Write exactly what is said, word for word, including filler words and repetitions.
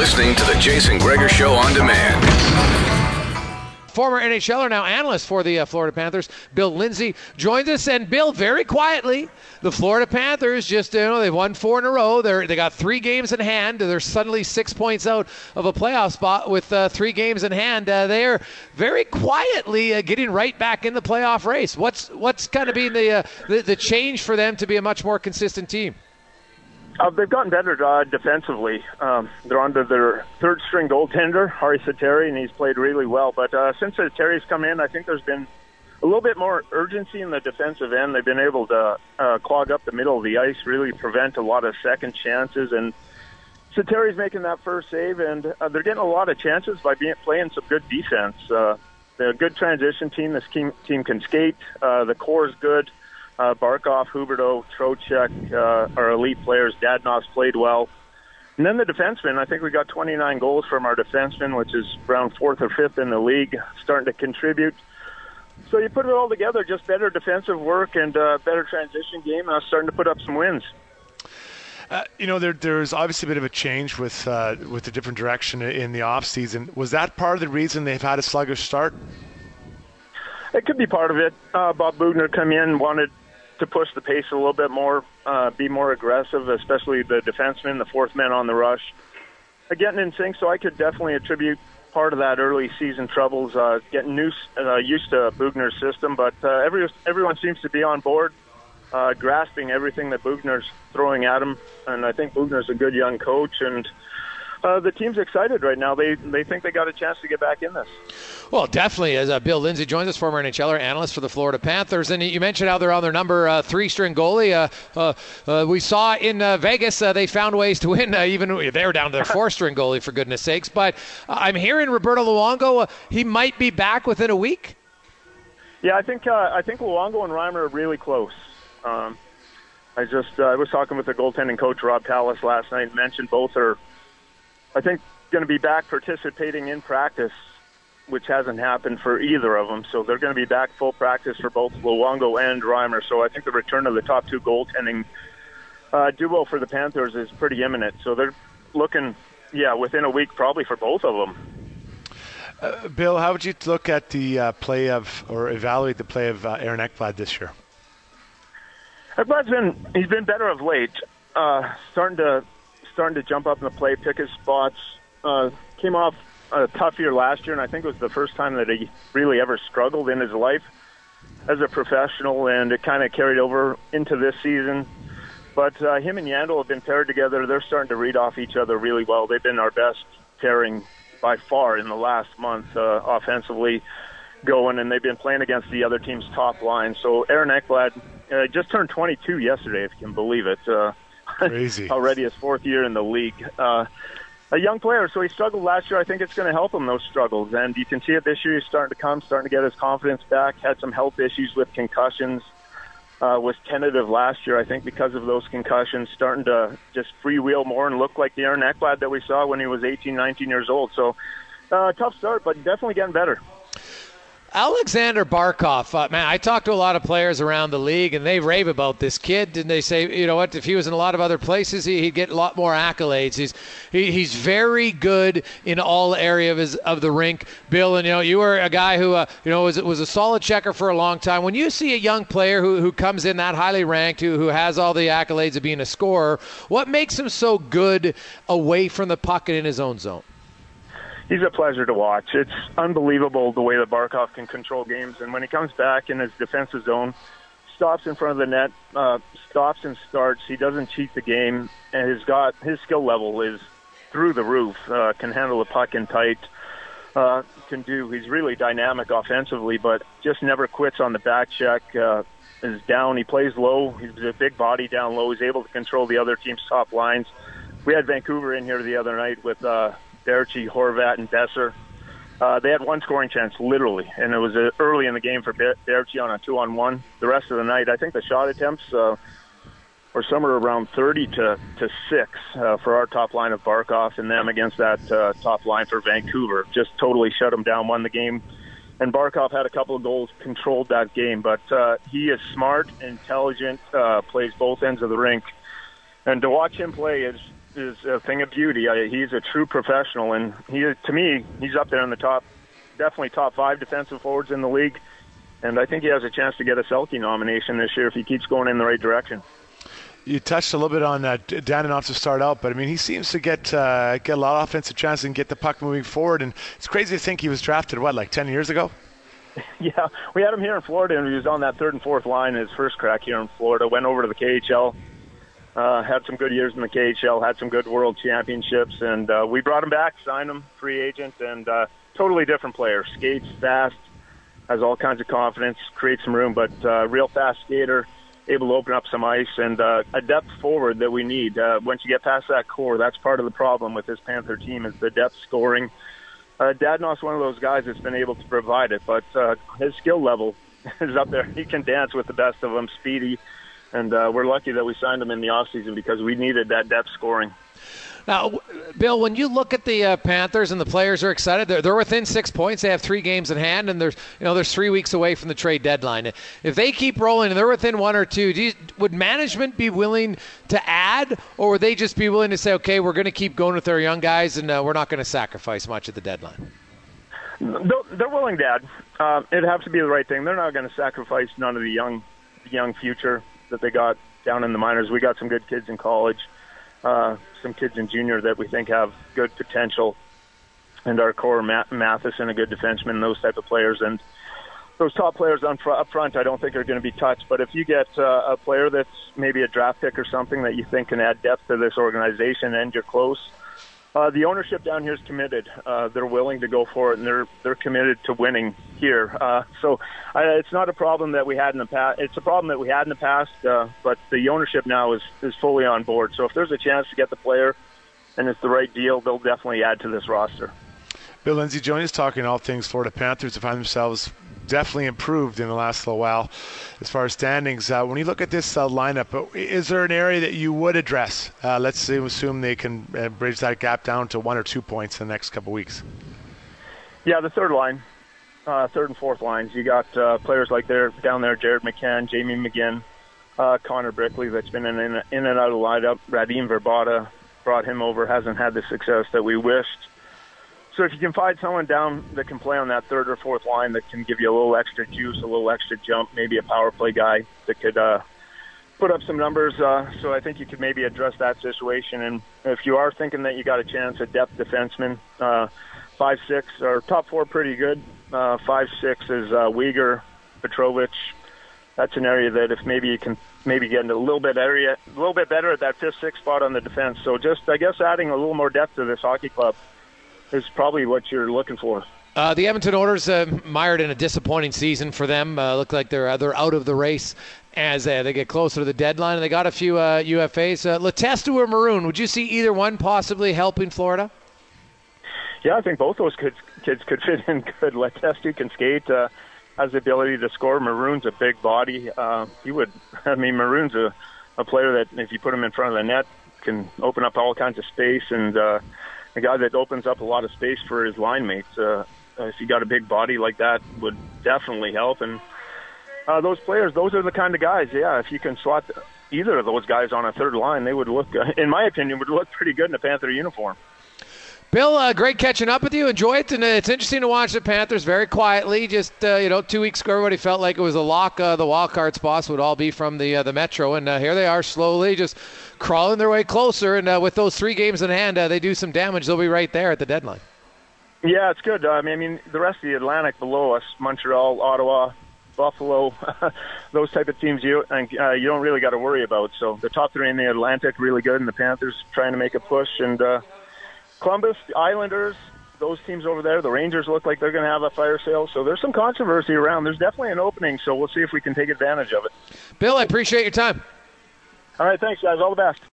listening to the Jason Gregor Show on demand. Former NHLer, now analyst for the uh, Florida Panthers, Bill Lindsay, joins us. And Bill, very quietly, the Florida Panthers just, you know, they've won four in a row. They're, they got three games in hand. They're suddenly six points out of a playoff spot with uh, three games in hand. Uh, they're very quietly uh, getting right back in the playoff race. What's what's kind of been the, uh, the the change for them to be a much more consistent team? Uh, they've gotten better uh, defensively. Um, they're under their third-string goaltender, Harri Sateri, and he's played really well. But uh, since Satteri's come in, I think there's been a little bit more urgency in the defensive end. They've been able to uh, clog up the middle of the ice, really prevent a lot of second chances. And Satteri's making that first save, and uh, they're getting a lot of chances by being playing some good defense. Uh, they're a good transition team. This team, team can skate. Uh, the core is good. Uh, Barkov, Huberdeau, Trocheck uh, are elite players. Dadonov's played well. And then the defensemen, I think we got twenty-nine goals from our defensemen, which is around fourth or fifth in the league, starting to contribute. So you put it all together, just better defensive work and uh, better transition game, uh, starting to put up some wins. Uh, you know, there, there's obviously a bit of a change with uh, with the different direction in the offseason. Was that part of the reason they've had a sluggish start? It could be part of it. Uh, Bob Boughner come in, wanted to push the pace a little bit more, uh, be more aggressive, especially the defenseman, the fourth man on the rush, uh, getting in sync. So I could definitely attribute part of that early season troubles, uh, getting used, uh, used to Boughner's system. But uh, every, everyone seems to be on board, uh, grasping everything that Boughner's throwing at him. And I think Boughner's a good young coach, and uh, the team's excited right now. They they think they got a chance to get back in this. Well, definitely, as uh, Bill Lindsay joins us, former NHLer, analyst for the Florida Panthers. And you mentioned how they're on their number uh, three-string goalie. Uh, uh, uh, we saw in uh, Vegas uh, they found ways to win. Uh, even they were down to their four-string goalie, for goodness sakes. But uh, I'm hearing Roberto Luongo, uh, he might be back within a week. Yeah, I think uh, I think Luongo and Reimer are really close. Um, I just uh, I was talking with the goaltending coach, Rob Callis, last night, and mentioned both are, I think, going to be back participating in practice, which hasn't happened for either of them. So they're going to be back full practice for both Luongo and Reimer. So I think the return of the top two goaltending uh, duo for the Panthers is pretty imminent. So they're looking, yeah, within a week probably for both of them. Uh, Bill, how would you look at the uh, play of, or evaluate the play of uh, Aaron Ekblad this year? Ekblad's been, he's been better of late, uh, starting to starting to jump up in the play, pick his spots. Uh, came off a tough year last year, and I think it was the first time that he really ever struggled in his life as a professional, and it kind of carried over into this season. But uh, him and Yandel have been paired together. They're starting to read off each other really well. They've been our best pairing by far in the last month uh, offensively going, and they've been playing against the other team's top line. So Aaron Ekblad uh, just turned twenty-two yesterday, if you can believe it. Uh, Crazy. Already his fourth year in the league. Uh, a young player, so he struggled last year. I think it's going to help him, those struggles. And you can see it this year. He's starting to come, starting to get his confidence back. Had some health issues with concussions. Uh, was tentative last year, I think, because of those concussions. Starting to just freewheel more and look like the Aaron Ekblad that we saw when he was eighteen, nineteen years old. So uh, tough start, but definitely getting better. Alexander Barkov, uh, man, I talk to a lot of players around the league, and they rave about this kid, and they say, you know what, if he was in a lot of other places, he, he'd get a lot more accolades. He's he, he's very good in all areas of, his, of the rink. Bill, and you know, you were a guy who, uh, you know, was was a solid checker for a long time. When you see a young player who, who comes in that highly ranked, who, who has all the accolades of being a scorer, what makes him so good away from the puck and in his own zone? He's a pleasure to watch. It's unbelievable the way that Barkov can control games. And when he comes back in his defensive zone, stops in front of the net, uh, stops and starts. He doesn't cheat the game. And he's got, his skill level is through the roof, uh, can handle the puck in tight, uh, can do. He's really dynamic offensively, but just never quits on the back check. Uh, is down. He plays low. He's a big body down low. He's able to control the other team's top lines. We had Vancouver in here the other night with uh, Berchi, Horvat, and Besser. Uh, they had one scoring chance, literally, and it was uh, early in the game for Berchi on a two-on-one. The rest of the night, I think the shot attempts uh, were somewhere around thirty to six uh, for our top line of Barkov, and them against that uh, top line for Vancouver. Just totally shut them down, won the game. And Barkov had a couple of goals, controlled that game. But uh, he is smart, intelligent, uh, plays both ends of the rink. And to watch him play is is a thing of beauty. I, he's a true professional, and he, to me, he's up there in the top, definitely top five defensive forwards in the league. And I think he has a chance to get a Selke nomination this year if he keeps going in the right direction. You touched a little bit on uh, Dadonov to start out, but I mean, he seems to get uh, get a lot of offensive chances and get the puck moving forward. And it's crazy to think he was drafted, what, like ten years ago? Yeah, we had him here in Florida, and he was on that third and fourth line his first crack here in Florida. Went over to the K H L, uh, had some good years in the K H L, had some good world championships, and uh, we brought him back, signed him, free agent, and uh, totally different player. Skates fast, has all kinds of confidence, creates some room, but uh, real fast skater, able to open up some ice, and uh, a depth forward that we need. Uh, once you get past that core, that's part of the problem with this Panther team is the depth scoring. Uh, Dadonov's one of those guys that's been able to provide it, but uh, his skill level is up there. He can dance with the best of them, speedy, and uh, we're lucky that we signed him in the offseason because we needed that depth scoring. Now, Bill, when you look at the uh, Panthers and the players are excited, they're, they're within six points. They have three games in hand, and there's you know there's three weeks away from the trade deadline. If they keep rolling and they're within one or two, do you, would management be willing to add, or would they just be willing to say, okay, we're going to keep going with our young guys, and uh, we're not going to sacrifice much at the deadline? They're willing to add. Uh, it'd have to be the right thing. They're not going to sacrifice none of the young, young future that they got down in the minors. We got some good kids in college. Uh, some kids in junior that we think have good potential, and our core, Matt, Matheson, a good defenseman, and those type of players. And those top players on fr- up front I don't think are going to be touched. But if you get uh, a player that's maybe a draft pick or something that you think can add depth to this organization and you're close, uh, the ownership down here is committed. Uh, they're willing to go for it, and they're they're committed to winning here. Uh, so uh, it's not a problem that we had in the past. It's a problem that we had in the past, uh, but the ownership now is, is fully on board. So if there's a chance to get the player and it's the right deal, they'll definitely add to this roster. Bill Lindsay joining us talking all things Florida Panthers to find themselves definitely improved in the last little while as far as standings. Uh, when you look at this uh, lineup, is there an area that you would address? Uh, let's say, assume they can uh, bridge that gap down to one or two points in the next couple weeks. Yeah, the third line, uh, third and fourth lines. You got uh, players like there down there, Jared McCann, Jamie McGinn, uh, Connor Brickley that's been in, in, in and out of the lineup. Radim Verbata brought him over, hasn't had the success that we wished. So if you can find someone down that can play on that third or fourth line that can give you a little extra juice, a little extra jump, maybe a power play guy that could uh, put up some numbers. Uh, so I think you could maybe address that situation. And if you are thinking that you got a chance at depth defenseman, uh, five six or top four pretty good. Uh, five six is uh, Uyghur, Petrovic. That's an area that if maybe you can maybe get a little bit area, a little bit better at that fifth sixth spot on the defense. So just I guess adding a little more depth to this hockey club is probably what you're looking for. Uh, the Edmonton Oilers uh, mired in a disappointing season for them. Uh, look like they're uh, they're out of the race as uh, they get closer to the deadline. And they got a few uh, U F As. Uh, Letestu or Maroon? Would you see either one possibly helping Florida? Yeah, I think both those kids kids could fit in good. Letestu can skate, uh, has the ability to score. Maroon's a big body. Uh, he would. I mean, Maroon's a, a player that if you put him in front of the net can open up all kinds of space, and uh, a guy that opens up a lot of space for his line mates. Uh, if you got a big body like that, would definitely help. And uh, those players, those are the kind of guys. Yeah, if you can slot either of those guys on a third line, they would look, uh, in my opinion, would look pretty good in a Panther uniform. Bill, uh, great catching up with you. Enjoy it, and uh, it's interesting to watch the Panthers very quietly. Just uh, you know, two weeks ago, everybody felt like it was a lock. Uh, the wild card spots would all be from the uh, the Metro, and uh, here they are, slowly just crawling their way closer. And uh, with those three games in hand, uh, they do some damage. They'll be right there at the deadline. Yeah, it's good. I mean, I mean, the rest of the Atlantic below us, Montreal, Ottawa, Buffalo, those type of teams, you and uh, you don't really got to worry about. So the top three in the Atlantic really good, and the Panthers trying to make a push, and. Uh, Columbus, the Islanders, those teams over there, the Rangers look like they're going to have a fire sale. So there's some controversy around. There's definitely an opening, so we'll see if we can take advantage of it. Bill, I appreciate your time. All right, thanks, guys. All the best.